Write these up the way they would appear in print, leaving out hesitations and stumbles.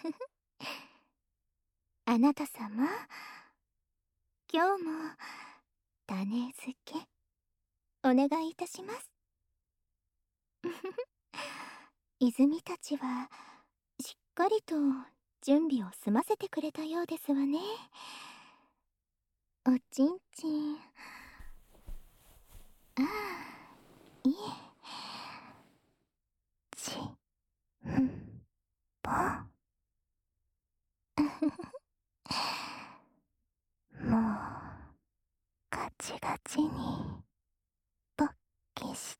あなた様、今日も種付けお願いいたします。泉たちはしっかりと準備を済ませてくれたようですわね。おちんちん。ああ、いえ。ちんぽ。もうガチガチに勃起して。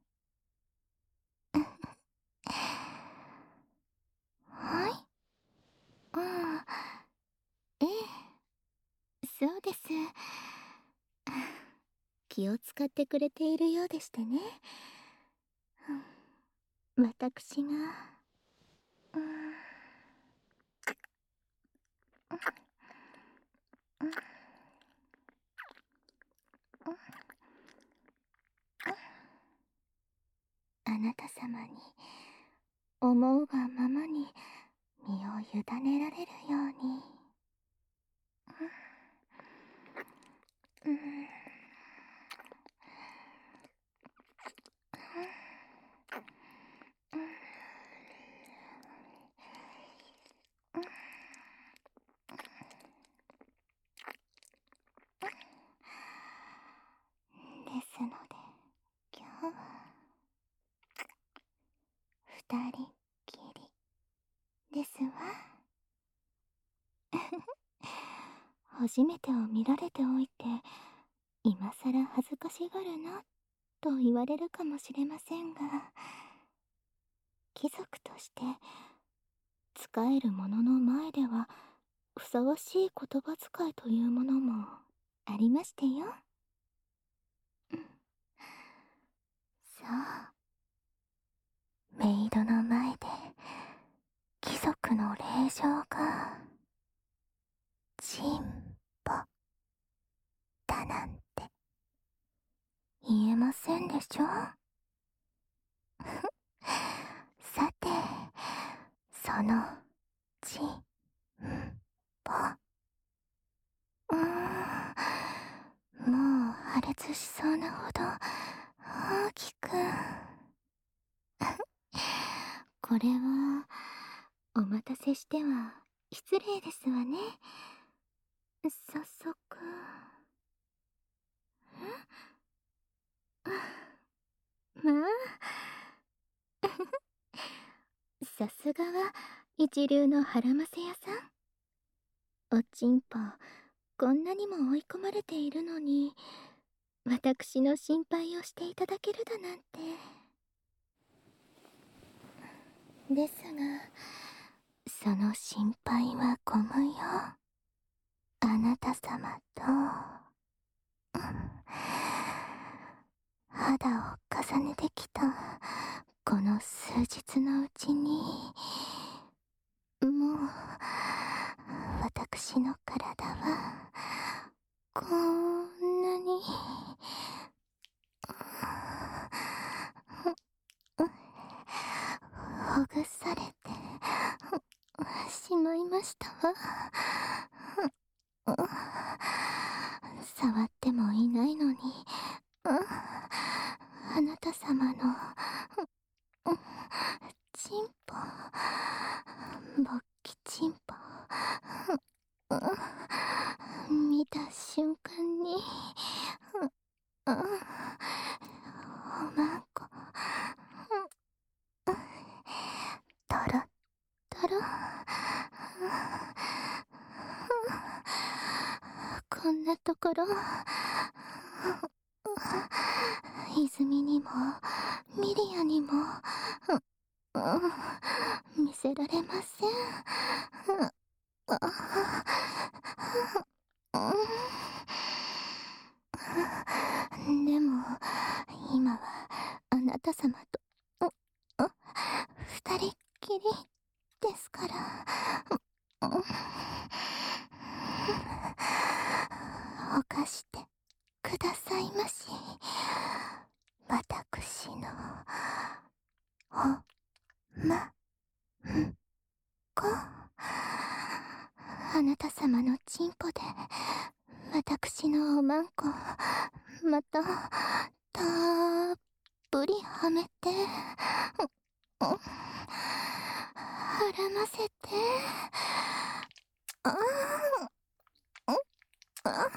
はい。うん。ええ、そうです。気を使ってくれているようでしてね。私が、うん、あなた様に思うがままに身を委ねられるように。うん、ですので今日は二人っきりですわ。初めてを見られておいて今さら恥ずかしがるなと言われるかもしれませんが、貴族として仕える者の前ではふさわしい言葉遣いというものもありましてよ。そう、メイドの前で貴族の令状がチンポだなんて言えませんでしょ。さて、そのチンポ、もう破裂しそうなほど大きく。これはお待たせしては失礼ですわね。早速。まあさすがは一流の腹ませ屋さん。おちんぽこんなにも追い込まれているのに私の心配をしていただけるだなんて。ですがその心配はご無用。あなた様と、肌を重ねてきたこの数日のうちにもう私の体はこんなにほぐされてしまいましたわ。触ってもいないのにあなた様のチンポ、勃起チンポ見た瞬間におまんことろとろ。こんなところ泉にもミリアにも見せられません。でも今はあなた様と二人っきりですから。犯してくださいまし。私のおまんこ。 あなた様のチンポで私のおまんこまたたっぷりはめてはらませてああ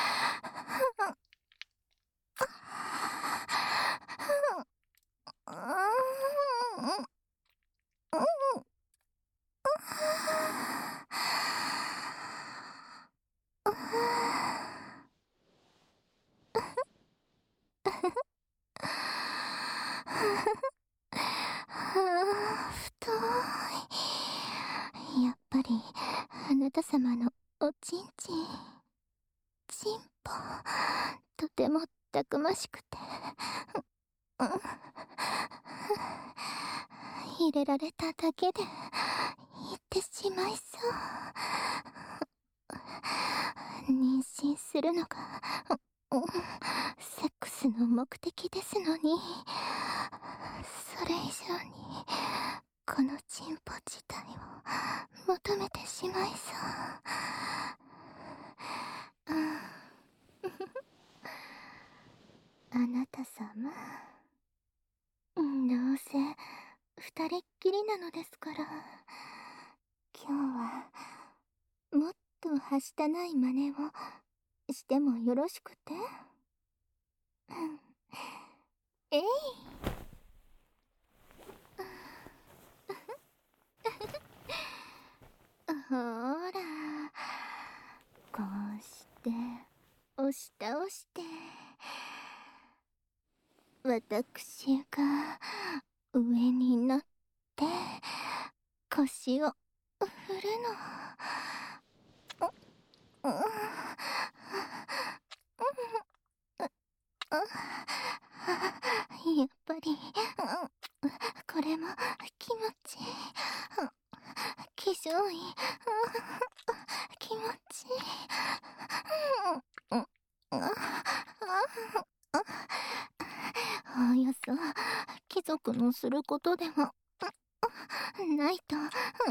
太い。やっぱりあなた様のおちんちんチンポとてもたくましくて入れられただけで言ってしまいそう。妊娠するのがセックスの目的ですのに、それ以上にこのチンポ自体を求めてしまいそう。あなた様、どうせ二人っきりなのですから、今日はもっとはしたない真似をしてもよろしくて。えい。ほーら、こうして押し倒して私が上に乗って腰を振るの。やっぱりこれも気持ちいい。気上位気持ちいい。およそ貴族のすることでもないと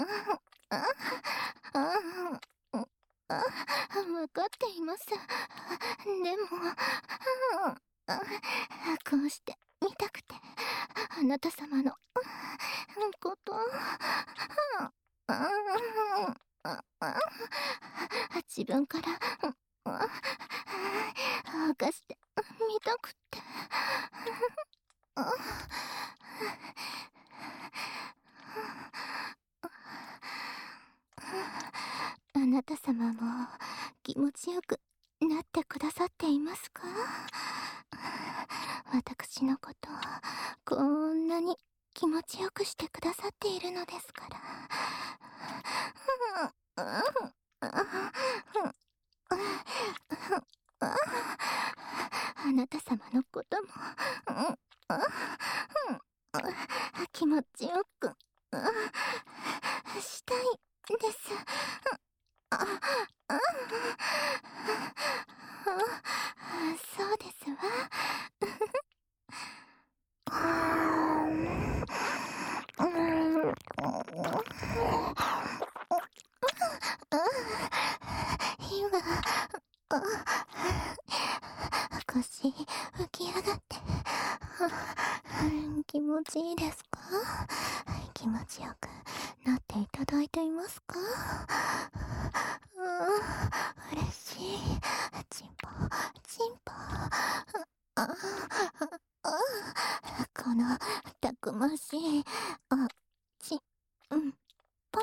分かっています。でもこうして見たくてあなた様のこと自分から犯して見たくてあなた様も気持ちよくなってくださっていますか？私のことをこんなに気持ちよくしてくださっているのですから。あなた様のことも気持ちよくしたいです。そうですわ。今腰浮き上がって気持ちいいですか？気持ちよくなっていただいていますか？嬉しい。チンポチンポこのたくましいチンポ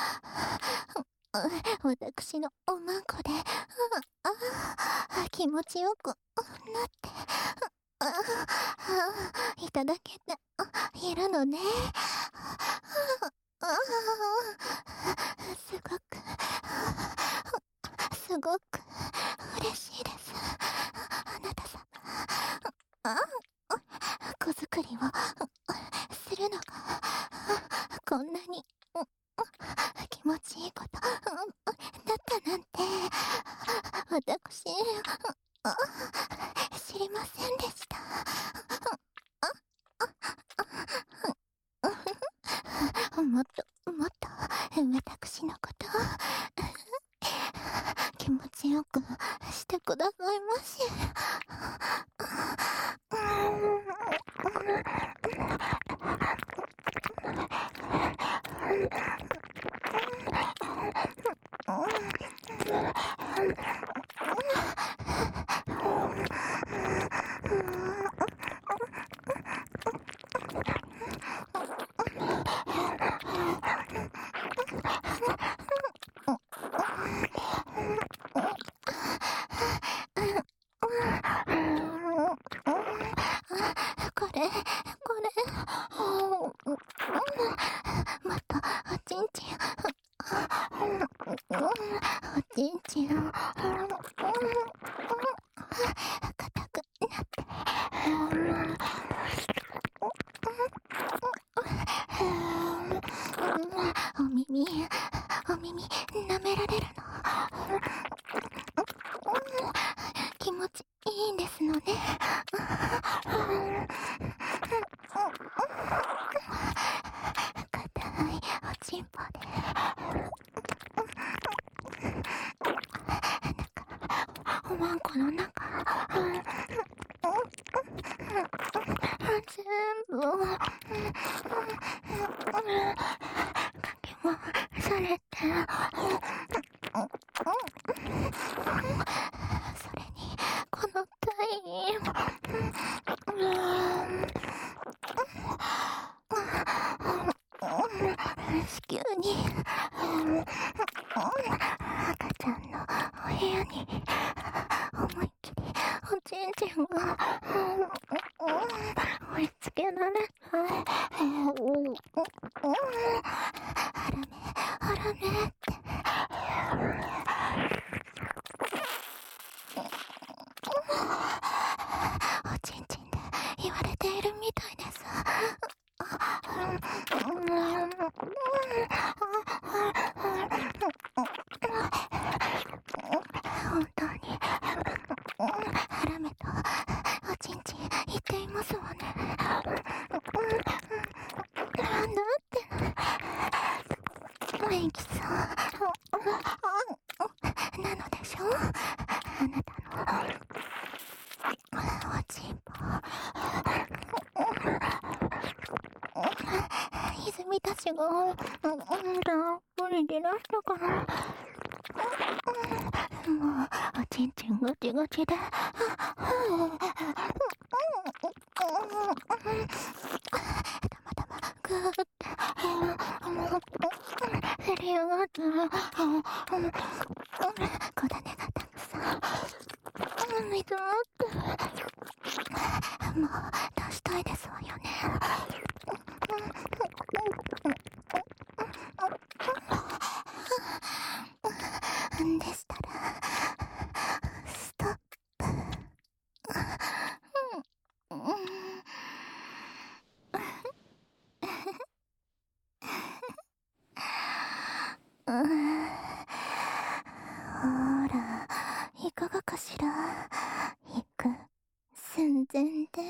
私のおまんこで気持ちよくなっていただけているのね。すごくすごく嬉しいです。あなた様、子作りをするのがこんなに気持ちいいことだったなんて私知りませんでした。もっともっと私のこと強くしてくださいまし。またおちんちん、おちんちん、硬くなって、お耳舐められるの気持ちいいんですのね。硬いおちんぽでおまんこの中全部かき回されて、それにこの体子宮に赤ちゃんのお部屋に思いっきりおちんちんが追いつけられない。ハラメっておちんちんで言われているみたいです。本当にハラメとおちんちん言っていますわね。なんだって元気さなのでしょ、あなたのおちんぽ。泉たちがたっぷり出だしたから、もうおちんちんガチガチでたまたまグーってせり上がったら小種がたくさん水あってもう出したいですわよね。でしたらストップ。ほら、いかがかしら。行く寸前で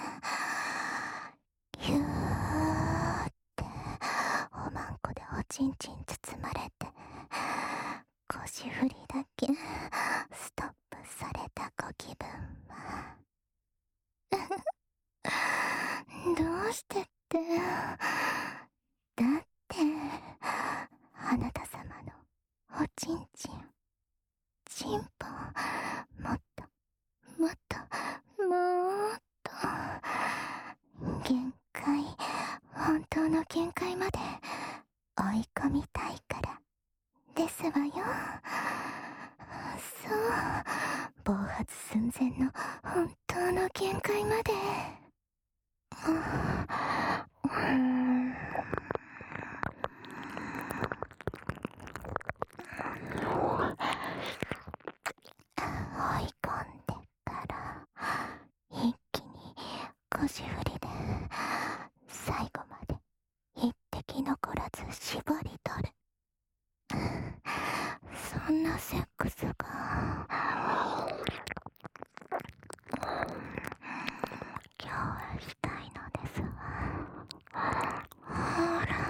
ヒューっておまんこでおちんちん包まれて、腰振りだけストップされたご気分はどうしてって、だってあなた様のおちんちんチンポもっともっともっと限界、本当の限界まで追い込みたいからですわよ。そう、暴発寸前の本当の限界まで。追い込んでから一気に腰振りで最後まで一滴残らず絞り取る。そんなセックスが今日はしたいのですわ。ほら、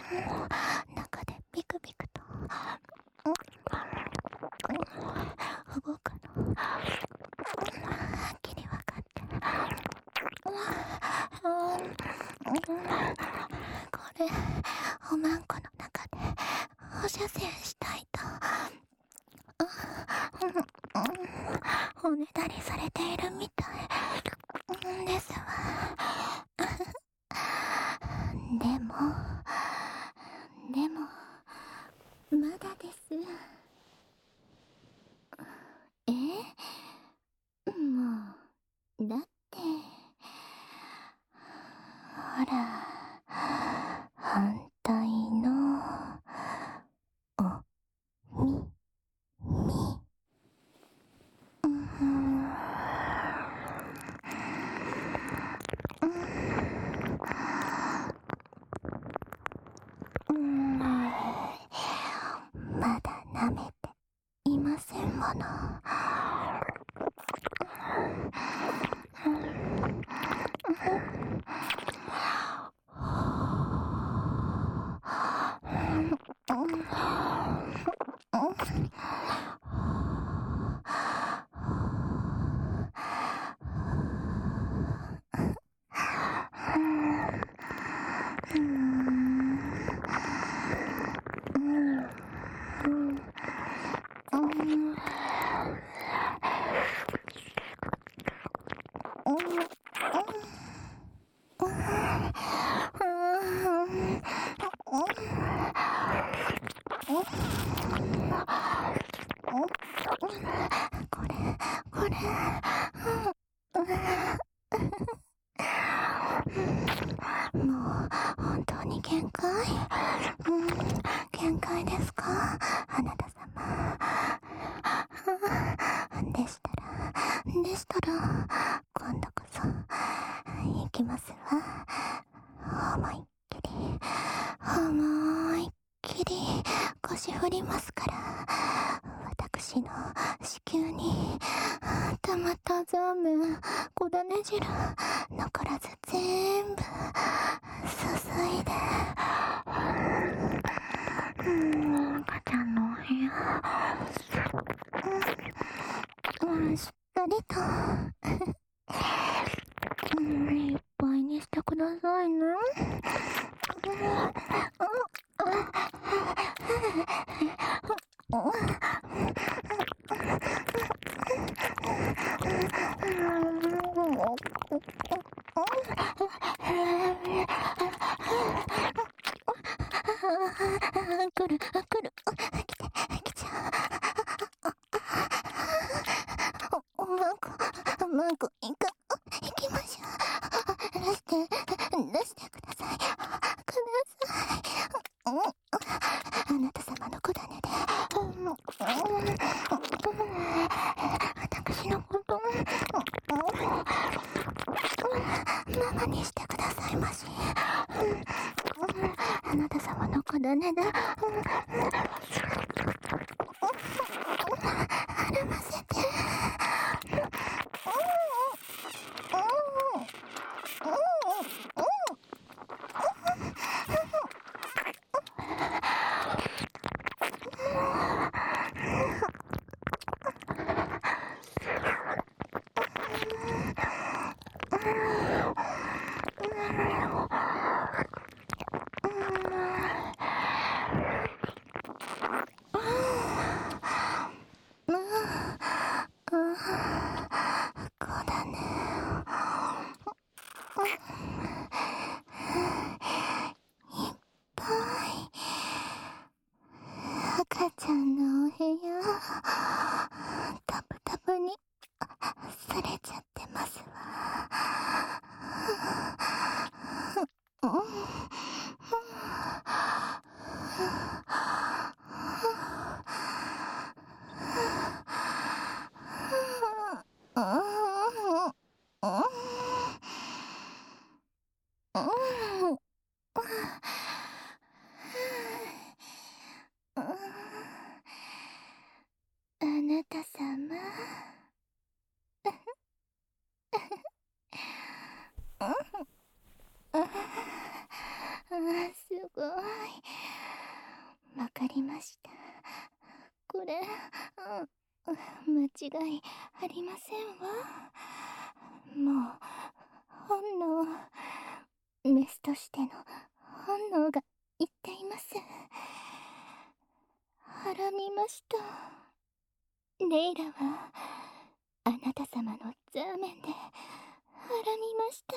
中でビクビクと動くのはっきりわかってこれおまんこの中で放射線したいとおねだりされているみたいですわ。でもまだです。もうだってほら反対のおみまだ舐めていませんもの。これもう本当に限界？限界ですか、あなた様。でしたら今度こそ行きますわ。思いっきり腰振りますから、私の子宮にたまったザーメン小種汁残らず全部注いで、赤ちゃんのお部屋しっかりといっぱいにしてくださいね。来る来ちゃう。マンコ行きましょう。出してください。あなた様の子種で私のことママにしてくださいまし。あなた様の子種で歩ませて。子種いっぱい赤ちゃんのお部屋タプタプにされちゃってますわ。あなた様すごい間違いありませんわ。もう本能、メスとしての本能が言っています。はらみました。レイラはあなた様のザーメンではらみました。